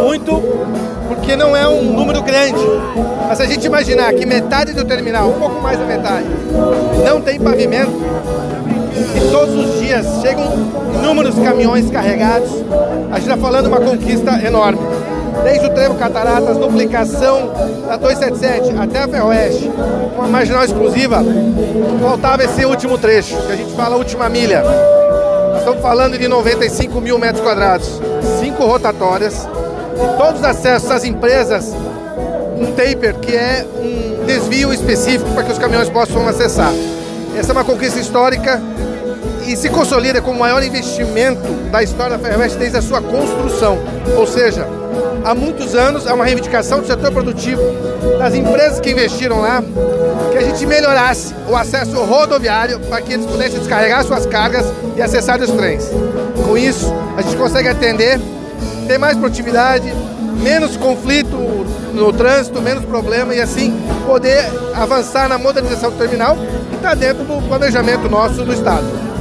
muito porque não é um número grande. Mas se a gente imaginar que metade do terminal, um pouco mais da metade, não tem pavimento, e todos os dias chegam inúmeros caminhões carregados, a gente está falando de uma conquista enorme. Desde o trevo Cataratas, duplicação da 277 até a Ferroeste, uma marginal exclusiva, faltava esse último trecho, que a gente fala a última milha. Nós estamos falando de 95 mil metros quadrados, 5 rotatórias, e todos os acessos às empresas, um taper, que é um desvio específico para que os caminhões possam acessar. Essa é uma conquista histórica e se consolida como o maior investimento da história da Ferroeste desde a sua construção. Ou seja, há muitos anos há uma reivindicação do setor produtivo, das empresas que investiram lá, que a gente melhorasse o acesso rodoviário para que eles pudessem descarregar suas cargas e acessar os trens. Com isso, a gente consegue atender, ter mais produtividade, menos conflito no trânsito, menos problema e assim poder avançar na modernização do terminal que está dentro do planejamento nosso do Estado.